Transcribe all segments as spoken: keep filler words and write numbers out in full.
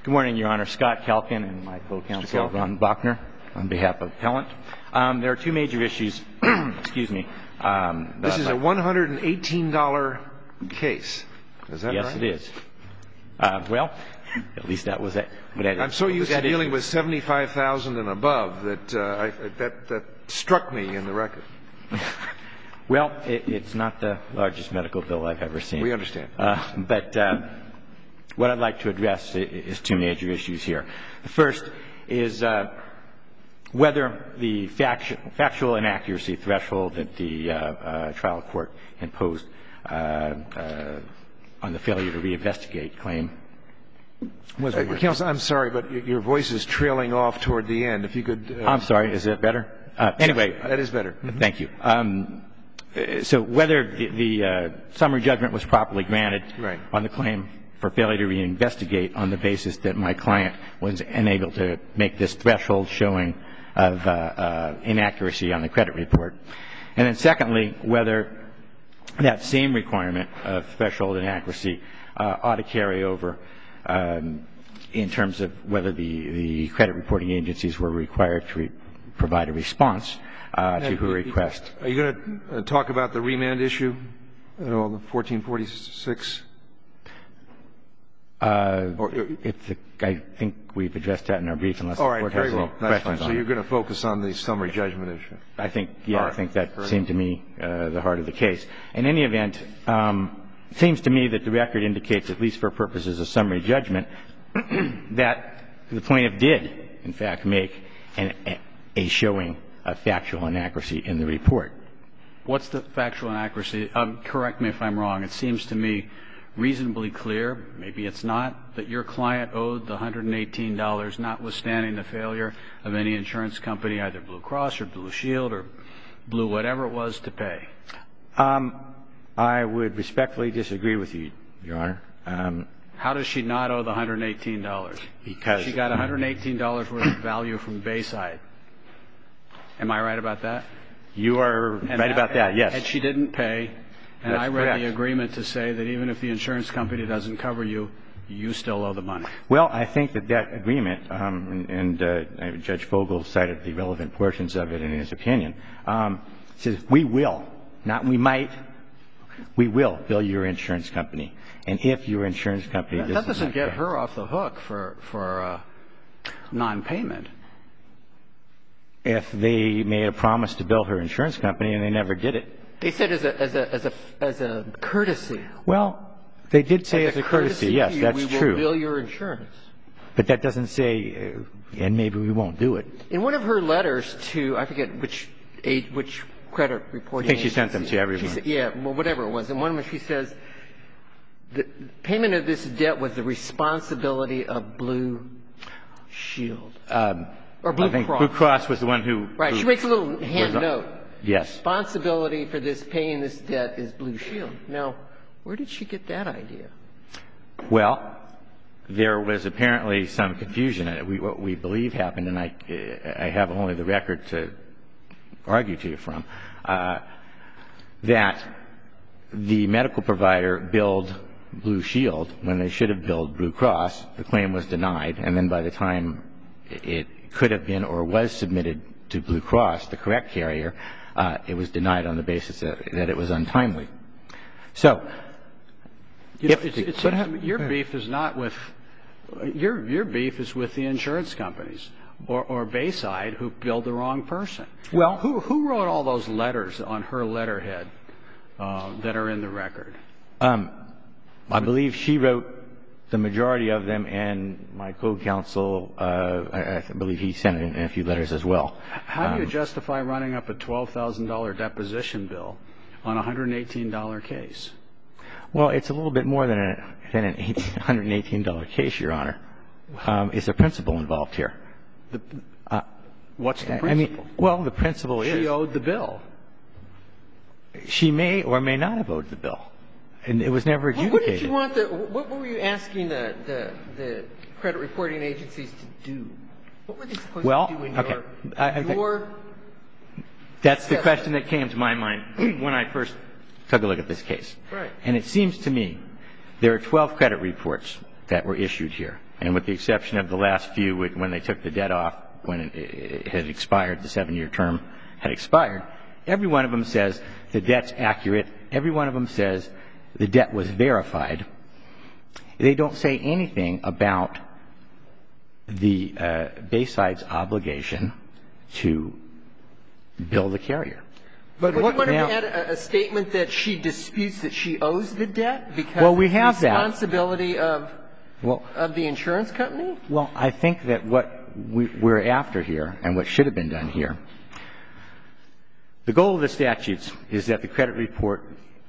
Good morning, Your Honor. Scott Kalkin and my co-counsel, Ron Bachner, on behalf of Appellant. Um, there are two major issues. Excuse me. Um, this is a one hundred eighteen dollar case. Is that yes, right? Yes, it is. Uh, well, at least that was it. I'm so used to dealing issue. with seventy-five thousand dollars and above that, uh, I, that that struck me in the record. Well, it, it's not the largest medical bill I've ever seen. We understand. Uh, but uh, what I'd like to address is two major issues here. The first is uh, whether the factu- factual inaccuracy threshold that the uh, uh, trial court imposed uh, uh, on the failure to reinvestigate claim was uh, Counsel, I'm sorry, but your voice is trailing off toward the end. If you could... Uh, I'm sorry. Is that better? Uh, anyway. That is better. Mm-hmm. Thank you. Um, so whether the, the uh, summary judgment was properly granted right. on the claim for failure to reinvestigate on the basis that my client was unable to make this threshold showing of uh, uh, inaccuracy on the credit report. And then secondly, whether that same requirement of threshold inaccuracy uh, ought to carry over um, in terms of whether the, the credit reporting agencies were required to re- provide a response uh, to her request. Are you going to uh, talk about the remand issue at all, the fourteen forty-six? Uh, or if the, I think we've addressed that in our brief, unless all the right, court very has well. any That's questions fine. on So you're it. going to focus on the summary judgment issue. I think, yeah, right. I think that very seemed well. to me uh, the heart of the case. In any event, um, it seems to me that the record indicates, at least for purposes of summary judgment, that the plaintiff did, in fact, make an, a showing of factual inaccuracy in the report. What's the factual inaccuracy? Um, correct me if I'm wrong. It seems to me reasonably clear, maybe it's not, that your client owed the one hundred eighteen dollars, notwithstanding the failure of any insurance company, either Blue Cross or Blue Shield or Blue whatever it was, to pay. Um, I would respectfully disagree with you, Your Honor. Um, How does she not owe the one hundred eighteen dollars? Because she got one hundred eighteen dollars worth of value from Bayside. Am I right about that? You are and right that, about that, yes. And she didn't pay. And That's I read correct. the agreement to say that even if the insurance company doesn't cover you, you still owe the money. Well, I think that that agreement, um, and, and uh, Judge Fogel cited the relevant portions of it in his opinion, um, says we will, not we might, we will bill your insurance company. And if your insurance company that, doesn't that doesn't get pay, her off the hook for for uh, non-payment. If they made a promise to bill her insurance company and they never did it. They said as a as a as a as a courtesy. Well, they did say as, as a courtesy. courtesy yes, you, that's we true. We will bill your insurance. But that doesn't say, uh, and maybe we won't do it. In one of her letters to, I forget which age, which credit reporting. I think she sent them to everyone. She said, yeah, well, whatever it was. In one of them, she says, the payment of this debt was the responsibility of Blue Shield. Um, or Blue I think Cross. Blue Cross was the one who. Right. Who she makes a little hand note. Yes. Responsibility for this paying this debt is Blue Shield. Now, where did she get that idea? Well, there was apparently some confusion. We, what we believe happened, and I, I have only the record to argue to you from, uh, that the medical provider billed Blue Shield when they should have billed Blue Cross. The claim was denied, and then by the time it could have been or was submitted to Blue Cross, the correct carrier, uh, it was denied on the basis that, that it was untimely. So, you know, it's, it's, it's, your beef is not with your your beef is with the insurance companies or, or Bayside who billed the wrong person. Well, who who wrote all those letters on her letterhead uh, that are in the record? Um, I believe she wrote the majority of them, and my co-counsel, uh, I, I believe he sent in a few letters as well. How do you um, justify running up a twelve thousand dollars deposition bill on a one hundred eighteen dollars case? Well, it's a little bit more than, a, than an one hundred eighteen dollars case, Your Honor. Um, it's a principle involved here. The, uh, what's the principle? I mean, well, the principle she is... She owed the bill. She may or may not have owed the bill. And it was never adjudicated. What did you want the, what were you asking the, the, the credit reporting agencies to do? What were they supposed well, to do in okay. your, I, I your That's the question that came to my mind when I first took a look at this case. Right. And it seems to me there are twelve credit reports that were issued here. and with the exception of the last few when they took the debt off when it had expired, the seven-year term had expired, every one of them says the debt's accurate. Every one of them says the debt was verified. They don't say anything about the uh, Bayside's obligation to bill the carrier. But what, what you now, want to add a, a statement that she disputes that she owes the debt because well, we have it's the that. responsibility of well, of the insurance company? Well, I think that what we, we're after here and what should have been done here, the goal of the statutes is that the credit report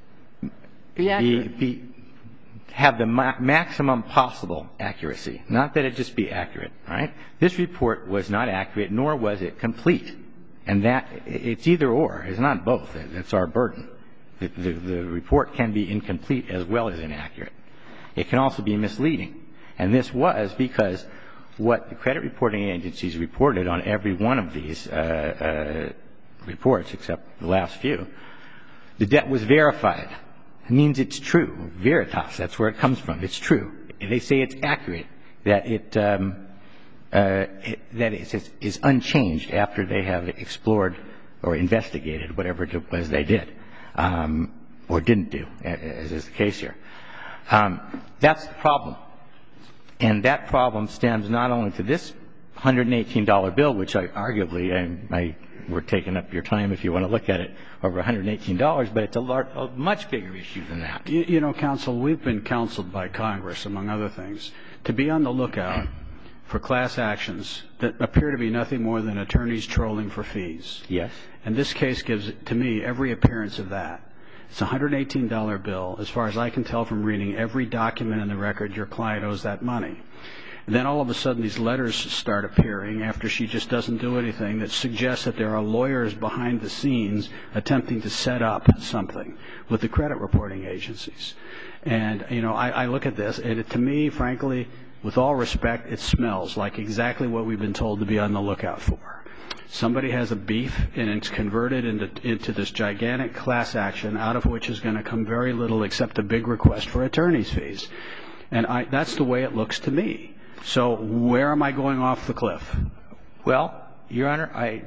Be accurate. Be, be, have the ma- maximum possible accuracy, not that it just be accurate, right? This report was not accurate, nor was it complete. And that, it's either or. It's not both. It's our burden. The, the, the report can be incomplete as well as inaccurate. It can also be misleading. And this was because what the credit reporting agencies reported on every one of these uh, uh, reports, except the last few, the debt was verified. It means it's true. Veritas, that's where it comes from. It's true. They say it's accurate, that it, um, uh, it that it is, is unchanged after they have explored or investigated whatever it was they did, um, or didn't do, as is the case here. Um, that's the problem. And that problem stems not only to this one hundred eighteen dollar bill, which I arguably, I, I we're taking up your time if you want to look at it, over one hundred eighteen dollars, but it's a, large, a much bigger issue than that. You, you know, counsel, we've been counseled by Congress, among other things, to be on the lookout for class actions that appear to be nothing more than attorneys trolling for fees. Yes. And this case gives, to me, every appearance of that. It's a one hundred eighteen dollar bill. As far as I can tell from reading every document in the record, your client owes that money. And then all of a sudden these letters start appearing after she just doesn't do anything that suggests that there are lawyers behind the scenes attempting to set up something with the credit reporting agencies. And, you know, I, I look at this, and it, to me, frankly, with all respect, it smells like exactly what we've been told to be on the lookout for. Somebody has a beef, and it's converted into, into this gigantic class action, out of which is going to come very little except a big request for attorney's fees. And I, that's the way it looks to me. So where am I going off the cliff? Well, Your Honor, I,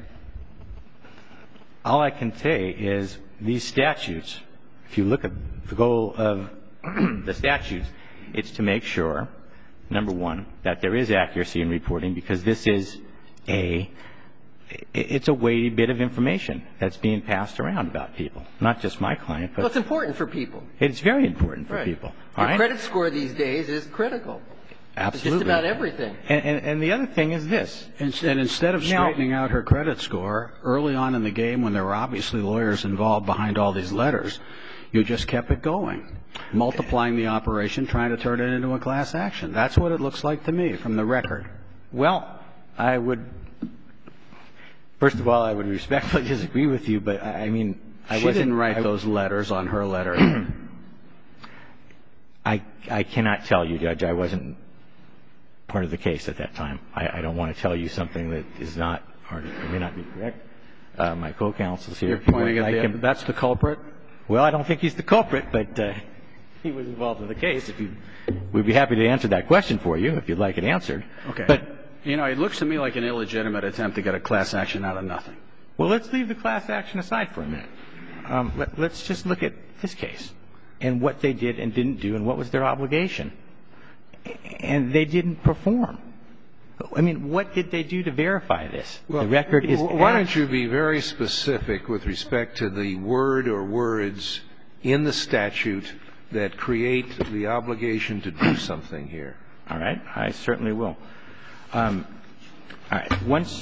all I can say is these statutes, if you look at the goal of the statutes, it's to make sure, number one, that there is accuracy in reporting, because this is a, it's a weighty bit of information that's being passed around about people, not just my client, but Well, it's important for people. It's very important for Right. people. Your All right? credit score these days is critical. Absolutely. Just about everything. And, and, and the other thing is this. And, and instead of Now- straightening out her credit score early on in the game when there were obviously lawyers involved behind all these letters, you just kept it going, multiplying the operation, trying to turn it into a class action. That's what it looks like to me from the record. Well, I would, first of all, I would respectfully disagree with you, but I, I mean, I she wasn't. didn't write I, those letters on her letter. I, I cannot tell you, Judge. I wasn't part of the case at that time. I, I don't want to tell you something that is not or may not be correct. Uh, my co-counsel's here. You're If you pointing want, at I the, can- that's the culprit? Well, I don't think he's the culprit, but uh, he was involved in the case. If you, we'd be happy to answer that question for you if you'd like it answered. Okay. But, you know, it looks to me like an illegitimate attempt to get a class action out of nothing. well, let's leave the class action aside for a minute. Um, let, let's just look at this case and what they did and didn't do and what was their obligation. And they didn't perform. I mean, what did they do to verify this? Well, the record is. Why don't you be very specific with respect to the word or words in the statute that create the obligation to do something here? All right. I certainly will. Um, all right. Once.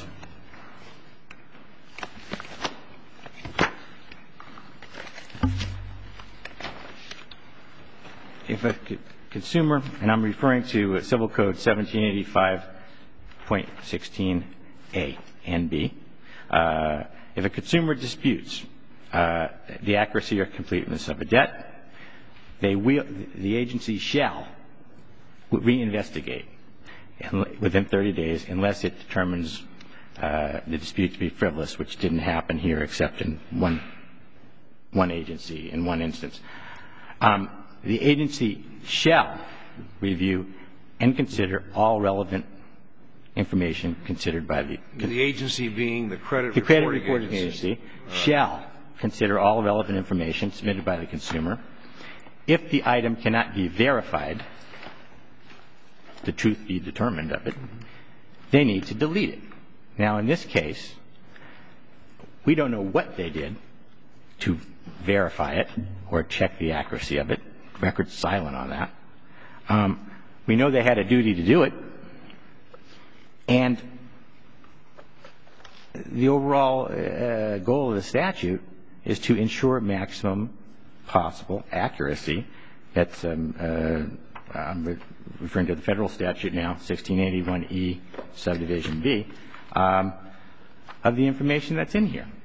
If a consumer, and I'm referring to Civil Code seventeen eighty-five point sixteen A and B, uh, if a consumer disputes uh, the accuracy or completeness of a debt, they will, the agency shall reinvestigate within thirty days unless it determines uh, the dispute to be frivolous, which didn't happen here except in one one agency in one instance. Um, the agency shall review and consider all relevant information considered by the The agency being the credit the credit reporting, reporting agency. agency shall consider all relevant information submitted by the consumer. If the item cannot be verified, the truth be determined of it, they need to delete it. Now, in this case, we don't know what they did to verify it or check the accuracy of it. The record's silent on that. Um, we know they had a duty to do it. And the overall uh, goal of the statute is to ensure maximum possible accuracy. That's um, uh, I'm re- referring to the federal statute now, sixteen eighty-one E, subdivision B, um, of the information that's in here.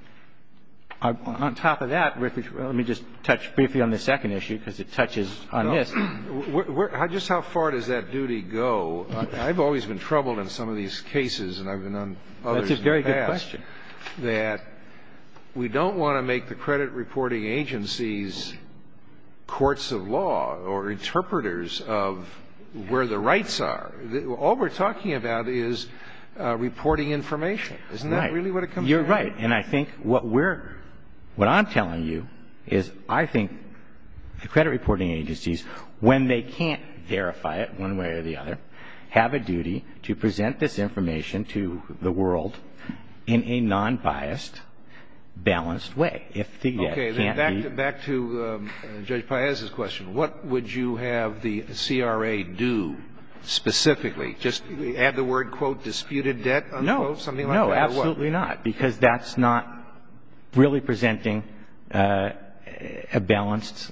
Uh, on top of that, well, let me just touch briefly on the second issue because it touches on no. this. Where, where, how, just how far does that duty go? I, I've always been troubled in some of these cases, and I've been on others That's a very in the good past, question. that we don't want to make the credit reporting agencies courts of law or interpreters of where the rights are. All we're talking about is uh, reporting information. Isn't that right. really what it comes You're down to? right. And I think what we're What I'm telling you is I think the credit reporting agencies, when they can't verify it one way or the other, have a duty to present this information to the world in a non-biased, balanced way. If the debt Okay, then can't back be to, back to um, uh, Judge Paez's question. What would you have the C R A do specifically? Just add the word, quote, disputed debt, unquote, no, something like no, that? No, absolutely not, because that's not really presenting uh, a balanced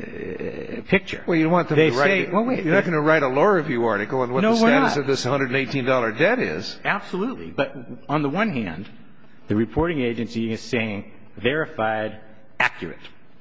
uh, picture. Well, you want them they to write. Say, well, wait, you're not going to write a law review article on what no, the status not. of this one hundred eighteen dollar debt is. Absolutely. But on the one hand, the reporting agency is saying verified, accurate,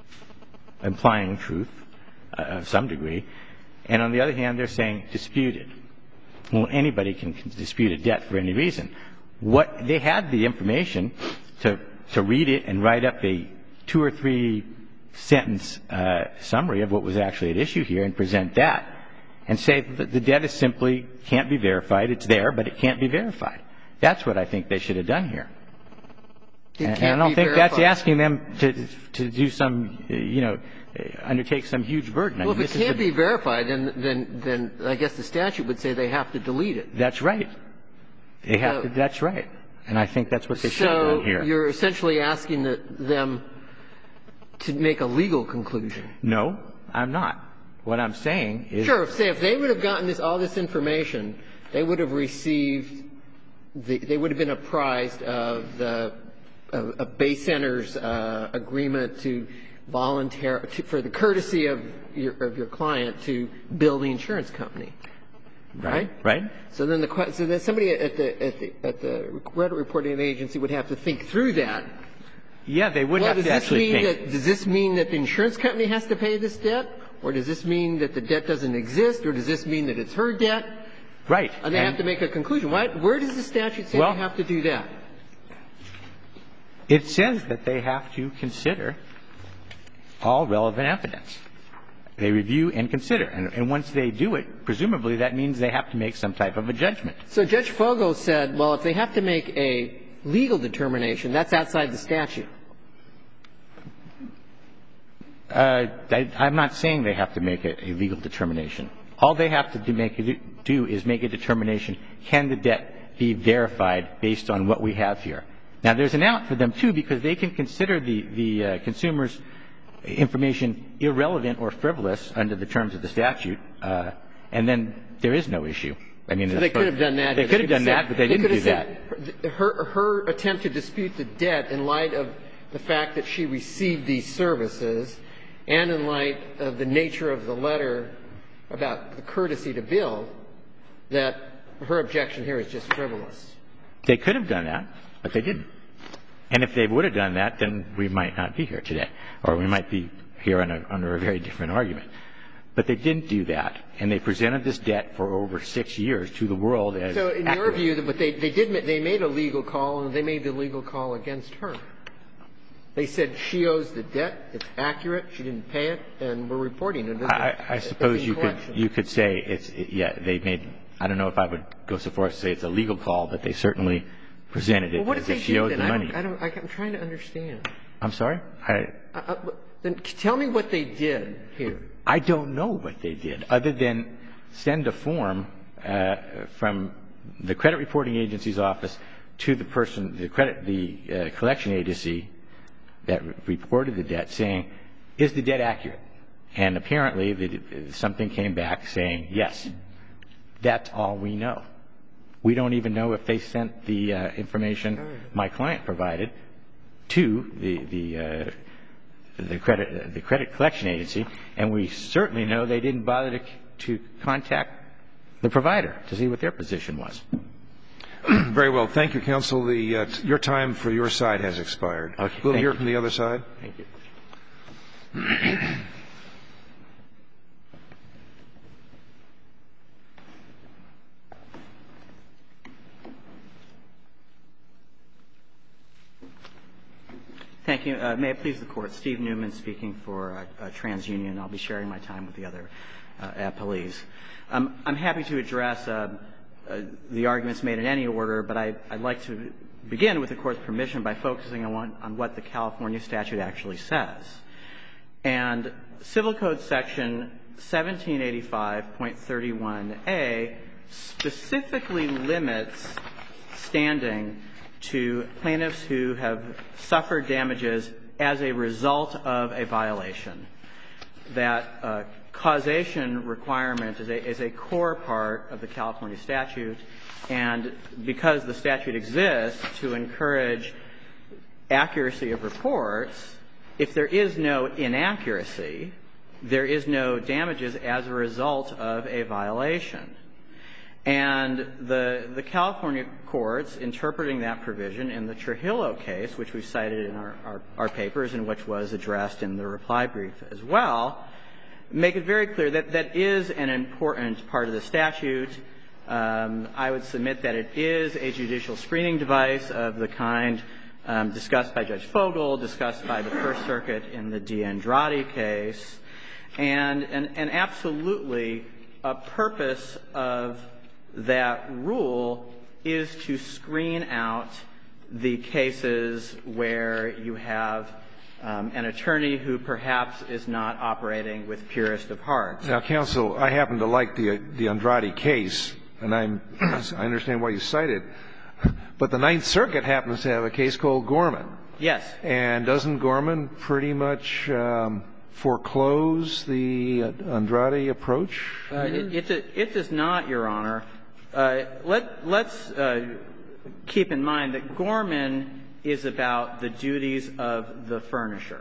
implying truth uh, of some degree. And on the other hand, they're saying disputed. Well, anybody can dispute a debt for any reason. What they had the information to to read it and write up a two or three sentence uh, summary of what was actually at issue here and present that and say that the debt is simply can't be verified. It's there, but it can't be verified. That's what I think they should have done here. It and can't I don't be think verified. that's asking them to to do some, you know, undertake some huge burden. Well, I mean, if it this can't is be verified, then, then, then I guess the statute would say they have to delete it. That's right. They have So- to. That's right. And I think that's what they should have So done here. you're essentially asking the, them to make a legal conclusion. No, I'm not. What I'm saying is Sure. Say if they would have gotten this all this information, they would have received the, they would have been apprised of the of, of Bay Center's uh, agreement to volunteer to, for the courtesy of your of your client to bill the insurance company. right. Right. So then the que- so then somebody at the at the at the credit reporting agency would have to think through that. Yeah, they would Well, have does to this actually mean think. that does this mean that the insurance company has to pay this debt, or does this mean that the debt doesn't exist, or does this mean that it's her debt? Right. And they have to make a conclusion. Why, where does the statute say Well- they have to do that? It says that they have to consider all relevant evidence. They review and consider. And, and once they do it, presumably that means they have to make some type of a judgment. So Judge Fogel said, well, if they have to make a legal determination, that's outside the statute. Uh, I, I'm not saying they have to make a, a legal determination. All they have to do, make a, do is make a determination, can the debt be verified based on what we have here? Now, there's an out for them, too, because they can consider the, the uh, consumer's information irrelevant or frivolous under the terms of the statute, uh, and then there is no issue. I mean, So they could have done that. They could have done that, but they didn't could do have that. said her, her attempt to dispute the debt in light of the fact that she received these services and in light of the nature of the letter about the courtesy to bill, that her objection here is just frivolous. They could have done that, but they didn't. And if they would have done that, then we might not be here today, or we might be here on a, under a very different argument. But they didn't do that, and they presented this debt for over six years to the world as So in accurate. your view, but they, they did they made a legal call, and they made the legal call against her. They said she owes the debt, it's accurate, she didn't pay it, and we're reporting it. I, I suppose you could you could say it's it, yeah they made I don't know if I would go so far as to say it's a legal call, but they certainly presented it well, what as did if they she do owed then? the I money. don't, I don't, I, I'm trying to understand. I'm sorry. I, Uh, uh, then tell me what they did here. I don't know what they did, other than send a form uh, from the credit reporting agency's office to the person, the credit, the uh, collection agency that re- reported the debt, saying, "Is the debt accurate?" And apparently, the, something came back saying, "Yes." That's all we know. We don't even know if they sent the uh, information my client provided to the the. Uh, the credit the credit collection agency, and we certainly know they didn't bother to, to contact the provider to see what their position was. Very well. Thank you, counsel. The, uh, your time for your side has expired. Okay, we'll thank hear you. from the other side. Thank you. Thank you. Uh, may it please the Court. Steve Newman speaking for uh, uh, TransUnion. I'll be sharing my time with the other uh, appellees. Um, I'm happy to address uh, uh, the arguments made in any order, but I, I'd like to begin, with the Court's permission, by focusing on, one, on what the California statute actually says. And Civil Code Section seventeen eighty-five point thirty-one A specifically limits standing to plaintiffs who have suffered damages as a result of a violation. That uh, causation requirement is a, is a core part of the California statute, and because the statute exists to encourage accuracy of reports, if there is no inaccuracy, there is no damages as a result of a violation. And the, the California courts, interpreting that provision in the Trujillo case, which we cited in our, our, our papers and which was addressed in the reply brief as well, make it very clear that that is an important part of the statute. Um, I would submit that it is a judicial screening device of the kind um, discussed by Judge Fogel, discussed by the First Circuit in the D'Andrade case, and, and, and absolutely a purpose of that rule is to screen out the cases where you have um, an attorney who perhaps is not operating with purest of hearts. Now, counsel, I happen to like the, the Andrade case, and I'm, I understand why you cite it, but the Ninth Circuit happens to have a case called Gorman. Yes. And doesn't Gorman pretty much um, foreclose the Andrade approach? Uh, it, it, it does not, Your Honor. Uh, let, let's uh, keep in mind that Gorman is about the duties of the furnisher.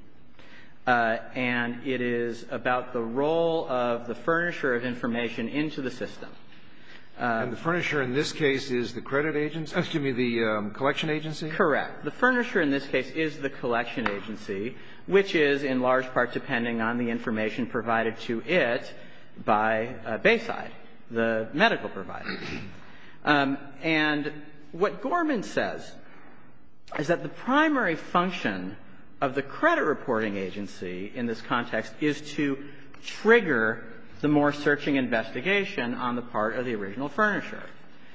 Uh, and it is about the role of the furnisher of information into the system. Uh, and the furnisher in this case is the credit agency? Excuse me, the um, collection agency? Correct. The furnisher in this case is the collection agency, which is in large part depending on the information provided to it by uh, Bayside, the medical provider. Um, and what Gorman says is that the primary function of the credit reporting agency in this context is to trigger the more searching investigation on the part of the original furnisher.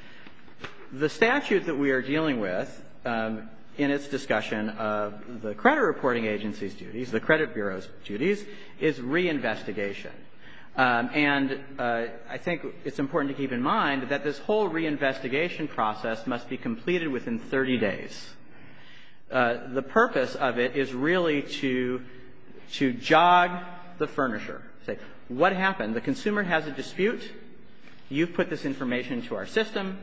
The statute that we are dealing with um, in its discussion of the credit reporting agency's duties, the credit bureau's duties, is reinvestigation. Um, and uh, I think it's important to keep in mind that this whole reinvestigation process must be completed within thirty days. Uh, the purpose of it is really to, to jog the furnisher. Say, what happened? The consumer has a dispute. You've put this information into our system.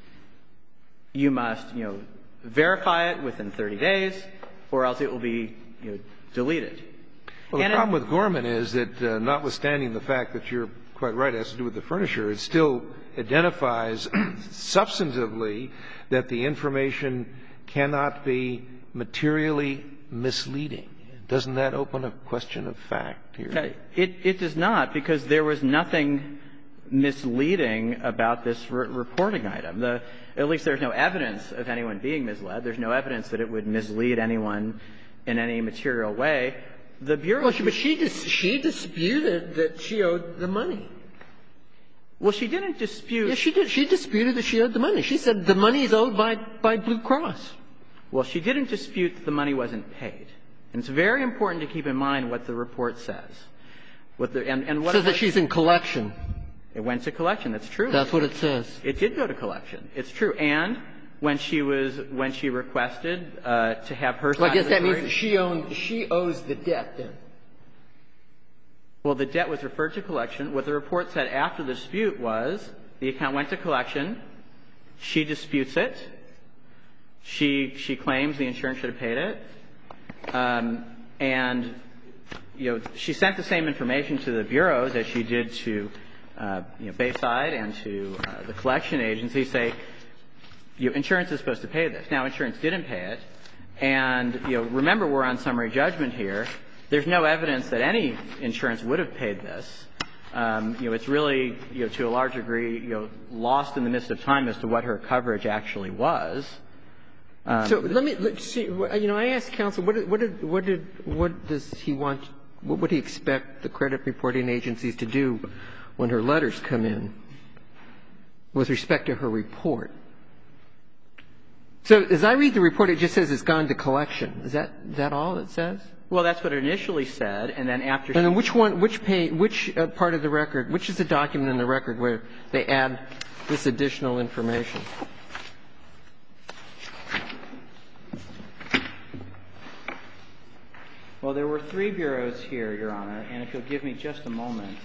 You must, you know, verify it within thirty days, or else it will be, you know, deleted. Well, the and problem in, with Gorman is that, uh, notwithstanding the fact that you're quite right, it has to do with the furnisher, it still identifies substantively that the information cannot be materially misleading. Doesn't that open a question of fact here? It, it does not, because there was nothing misleading about this re- reporting item. The, at least there's no evidence of anyone being misled. There's no evidence that it would mislead anyone in any material way. The Bureau... Well, she, but she, dis, she disputed that she owed the money. Well, she didn't dispute... Yes, she did. She disputed that she owed the money. She said the money is owed by, by Blue Cross. Well, she didn't dispute that the money wasn't paid. And it's very important to keep in mind what the report says. What the, and, and what It says that she's in collection. It went to collection. That's true. That's what it says. It did go to collection. It's true. And when she was when she requested uh, to have her... Well, I guess that means that she, owned, she owes the debt then. Well, the debt was referred to collection. What the report said after the dispute was the account went to collection. She disputes it. She she claims the insurance should have paid it. Um, and, you know, she sent the same information to the bureaus as she did to, uh, you know, Bayside and to uh, the collection agency, say, you know, insurance is supposed to pay this. Now, insurance didn't pay it. And, you know, remember, we're on summary judgment here. There's no evidence that any insurance would have paid this. Um, you know, it's really, you know, to a large degree, you know, lost in the midst of time as to what her coverage actually was. Um, so let me let's see. You know, I asked counsel, what did, what did, what did, what does he want? What would he expect the credit reporting agencies to do when her letters come in with respect to her report? So as I read the report, it just says it's gone to collection. Is that is that all it says? Well, that's what it initially said, and then after. And then which one, which page, which uh, part of the record, which is the document in the record where they add this additional information? Well, there were three bureaus here, Your Honor, and if you'll give me just a moment,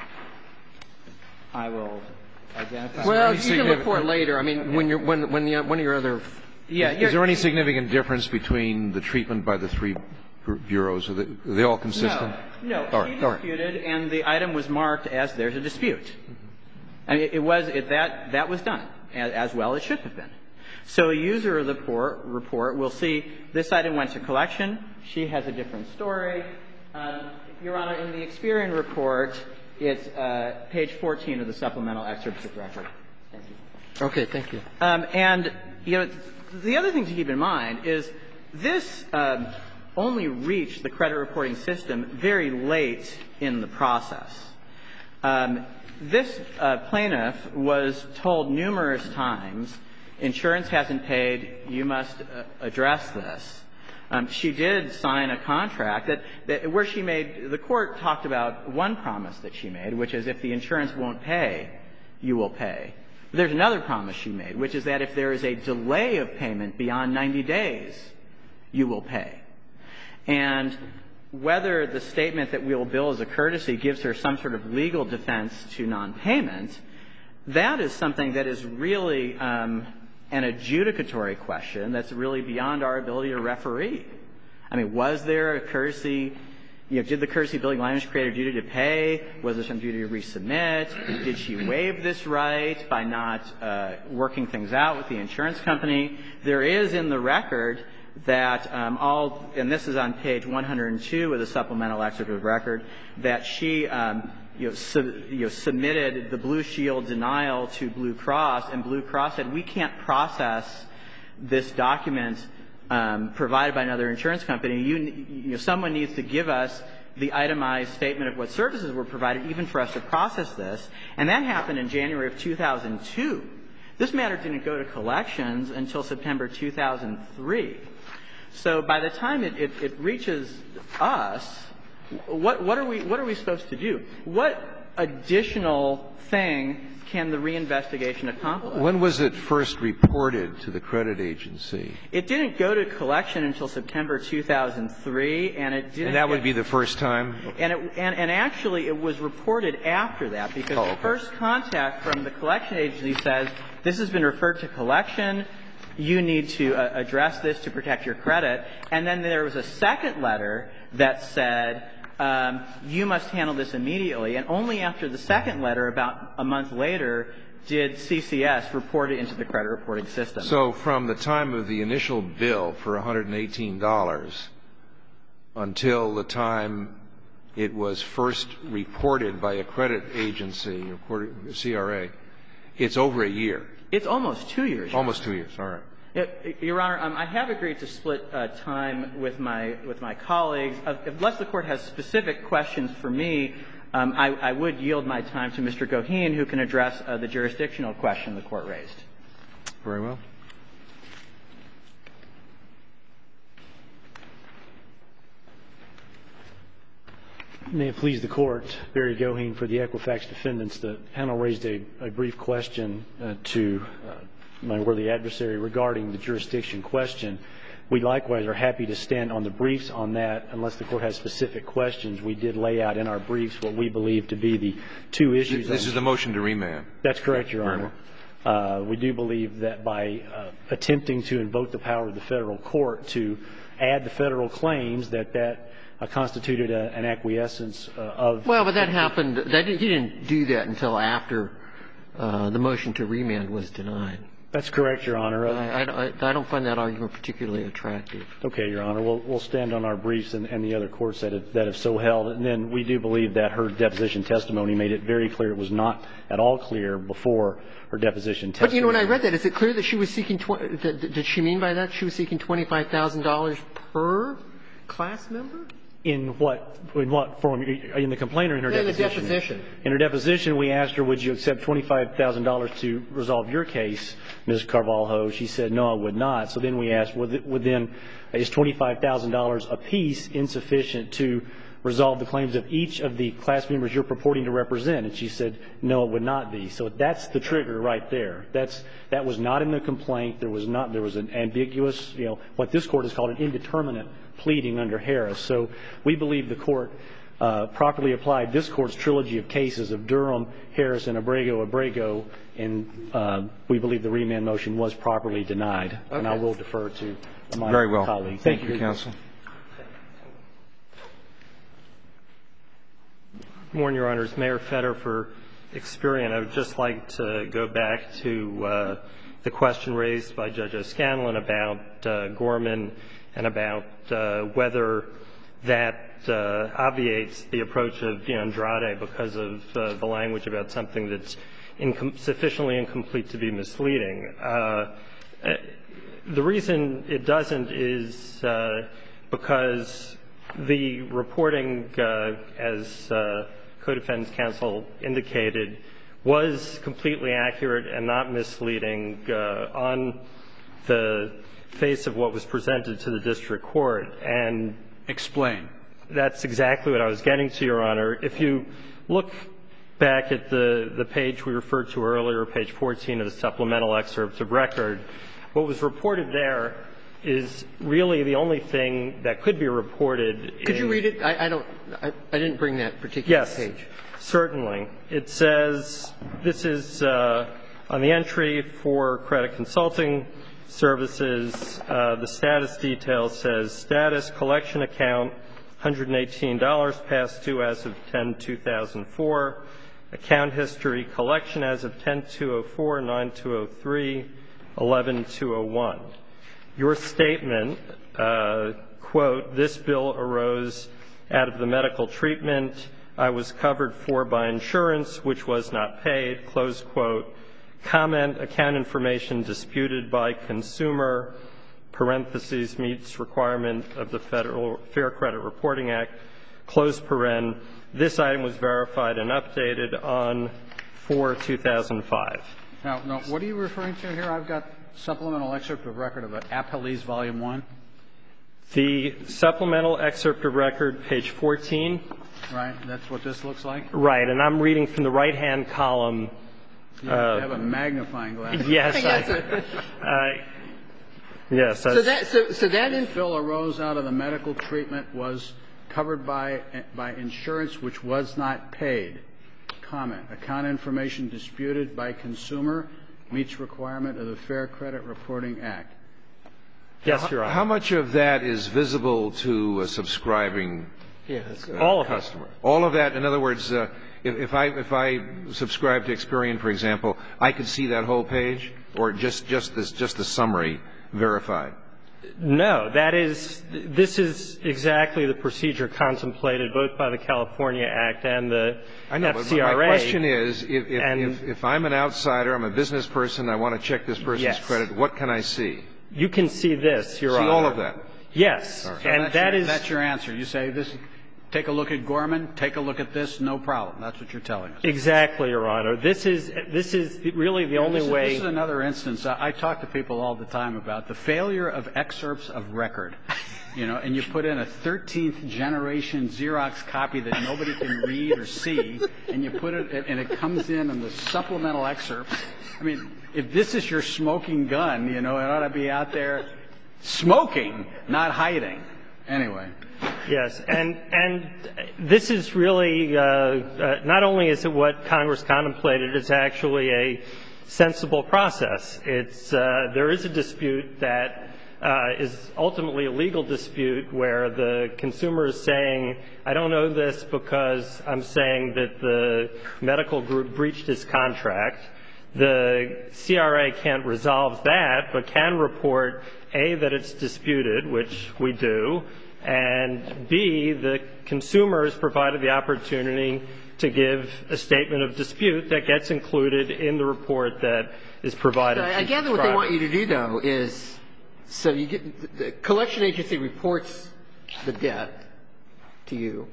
I will identify. Well, you can look for it later. I mean, okay. when you're when when the, one of your other. Yeah. Is, is there any significant difference between the treatment by the three bureaus? Are they, are they all consistent? No. No. All she right, disputed, all right. And the item was marked as there's a dispute. Mm-hmm. I mean, it was it, that that was done as, as well it should have been. So a user of the report, report will see this item went to collection. She has a different story. Um, Your Honor, in the Experian report, it's uh, page fourteen of the supplemental excerpts of record. Thank you. Okay, thank you. Um, and, you know, the other thing to keep in mind is this um, only reached the credit reporting system very late in the process. Um, this uh, plaintiff was told numerous times, insurance hasn't paid, you must uh, address this. Um, she did sign a contract that, that where she made, the court talked about one promise that she made, which is if the insurance won't pay, you will pay. But there's another promise she made, which is that if there is a delay of payment beyond ninety days, you will pay. And whether the statement that we will bill as a courtesy gives her some sort of legal defense to nonpayment, that is something that is really um, an adjudicatory question that's really beyond our ability to referee. I mean, was there a courtesy, you know, did the courtesy billing language create a duty to pay? Was there some duty to resubmit? Did she waive this right by not uh, working things out with the insurance company? There is in the record that um, all, and this is on page one hundred two of the supplemental excerpt of record, that she um, you know, sub, you know, submitted the Blue Shield denial to Blue Cross, and Blue Cross said, we can't process this document um, provided by another insurance company. You, you know, someone needs to give us the itemized statement of what services were provided, even for us to process this. And that happened in January of two thousand two. This matter didn't go to collections until September two thousand three. So by the time it, it, it reaches us, what, what, are we, what are we supposed to do? What additional thing can the reinvestigation accomplish? When was it first reported to the credit agency? It didn't go to collection until September two thousand three, and it didn't. And that would get, be the first time? And, it, and, and actually, it was reported after that, because oh, okay. the first contact from the collection agency says, this has been referred to collection. You need to uh, address this to protect your credit. And then there was a second letter that said, um, you must handle this immediately. And only after the second letter, about a month later, did C C S report it into the credit reporting system. So from the time of the initial bill for one hundred eighteen dollars until the time it was first reported by a credit agency, C R A, it's over a year. It's almost two years. Almost two years. All right. Your Honor, um, I have agreed to split uh, time with my with my colleagues. Uh, unless the Court has specific questions for me, um, I, I would yield my time to Mister Goheen, who can address uh, the jurisdictional question the Court raised. Very well. May it please the Court, Barry Goheen for the Equifax defendants. The panel raised a, a brief question uh, to uh, my worthy adversary regarding the jurisdiction question. We likewise are happy to stand on the briefs on that. Unless the Court has specific questions, we did lay out in our briefs what we believe to be the two issues. This is the motion to remand. That's correct, Your Honor. Uh, we do believe that by uh, attempting to invoke the power of the federal court to add the federal claims, that that Uh, constituted a, an acquiescence uh, of. Well, but that happened. That, he didn't do that until after uh, the motion to remand was denied. That's correct, Your Honor. Uh, I, I, I don't find that argument particularly attractive. Okay, Your Honor. We'll, we'll stand on our briefs and, and the other courts that have, that have so held. And then we do believe that her deposition testimony made it very clear it was not at all clear before her deposition testimony. But, you know, when I read that, is it clear that she was seeking tw- – did she mean by that she was seeking twenty-five thousand dollars per class member? In what in what form? In the complaint or in her in deposition? In the deposition. In her deposition, we asked her, would you accept twenty-five thousand dollars to resolve your case, Miz Carvalho? She said, no, I would not. So then we asked, would, would then, is twenty-five thousand dollars apiece insufficient to resolve the claims of each of the class members you're purporting to represent? And she said, no, it would not be. So that's the trigger right there. That's That was not in the complaint. There was not, there was an ambiguous, you know, what this Court has called an indeterminate pleading under Harris. So we believe the Court uh, properly applied this Court's trilogy of cases of Durham, Harris, and Abrego, Abrego, and uh, we believe the remand motion was properly denied. Okay. And I will defer to my Very well. colleague. Thank, Thank you, counsel. Good morning, Your Honors. Mayor Fetter for Experian. I would just like to go back to uh, the question raised by Judge O'Scanlan about uh, Gorman and about uh, whether that uh, obviates the approach of de Andrade because of uh, the language about something that's incom- sufficiently incomplete to be misleading. Uh, the reason it doesn't is uh, because the reporting, uh, as uh, Co-Defendant's Counsel indicated, was completely accurate and not misleading uh, on the face of what was presented to the district court. And explain. That's exactly what I was getting to, Your Honor. If you look back at the, the page we referred to earlier, page fourteen of the supplemental excerpt of record, what was reported there is really the only thing that could be reported. Could in, you read it? I, I don't. I, I didn't bring that particular yes, page. Certainly. It says this is uh, on the entry for credit consulting services. Uh, the status detail says status collection account one hundred eighteen dollars past due as of ten two thousand four. Account history collection as of ten two oh four, nine two oh three, eleven two oh one. Your statement, uh, quote, this bill arose out of the medical treatment I was covered for by insurance, which was not paid, close quote. Comment, account information disputed by consumer, parentheses, meets requirement of the Federal Fair Credit Reporting Act, close paren. This item was verified and updated on four two thousand five. Now, now, what are you referring to here? I've got supplemental excerpt of record of Appellee's Volume one. The supplemental excerpt of record, page fourteen. Right. That's what this looks like? Right. And I'm reading from the right-hand column. You uh, have a magnifying glass. Yes. I, uh, yes. So that, so, so that This bill arose out of the medical treatment, was covered by, by insurance, which was not paid. Comment, account information disputed by consumer, meets requirement of the Fair Credit Reporting Act. Yes, Your Honor. How much of that is visible to a subscribing yes. uh, All of customer? it. All of that? In other words, uh, if, if I if I subscribe to Experian, for example, I could see that whole page, or just just this just the summary verified? No, that is this is exactly the procedure contemplated both by the California Act and the I know, F C R A. but my question is, if if, and, if if I'm an outsider, I'm a business person, I want to check this person's yes. credit, what can I see? You can see this, Your See Honor. all of that? Yes. So And that's that your, is that's your answer. You say this. Take a look at Gorman. Take a look at this. No problem. That's what you're telling us. exactly, Your Honor. This is this is really the only this is, way. This is another instance. I, I talk to people all the time about the failure of excerpts of record. You know, and you put in a thirteenth generation Xerox copy that nobody can read or see, and you put it, and it comes in in the supplemental excerpts. I mean, if this is your smoking gun, you know, it ought to be out there smoking, not hiding. Anyway. Yes, and and this is really uh, uh, not only is it what Congress contemplated, it's actually a sensible process. It's uh, there is a dispute that uh, is ultimately a legal dispute where the consumer is saying, I don't know this because I'm saying that the medical group breached its contract. The C R A can't resolve that, but can report, A, that it's disputed, which we do, and B, the consumer is provided the opportunity to give a statement of dispute that gets included in the report that is provided. So I gather what they want you to do, though, is so you get the collection agency reports the debt to you.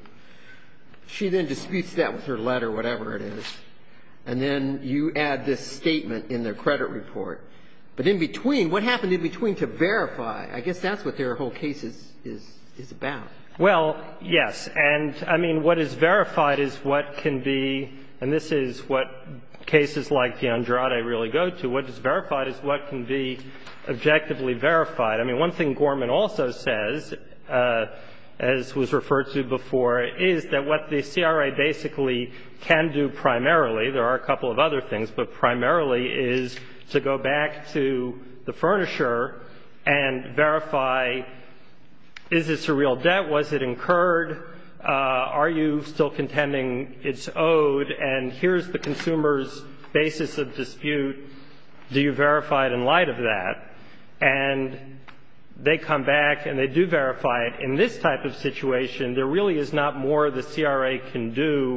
She then disputes that with her letter, whatever it is, and then you add this statement in their credit report. But in between, what happened in between to verify? I guess that's what their whole case is is. is about. Well, yes. And, I mean, what is verified is what can be, and this is what cases like the Andrade really go to, what is verified is what can be objectively verified. I mean, one thing Gorman also says, uh, as was referred to before, is that what the C R A basically can do primarily, there are a couple of other things, but primarily is to go back to the furnisher and verify, is this a real debt? Was it incurred? Uh, are you still contending it's owed? And here's the consumer's basis of dispute. Do you verify it in light of that? And they come back and they do verify it. In this type of situation, there really is not more the C R A can do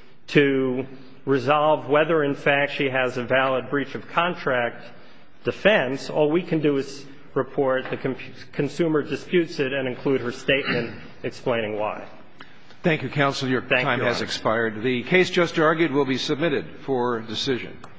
to resolve whether, in fact, she has a valid breach of contract defense. All we can do is report the com- consumer disputes it and include her statement explaining why. Thank you, counsel. Your Thank time you, has Honor. expired. The case just argued will be submitted for decision.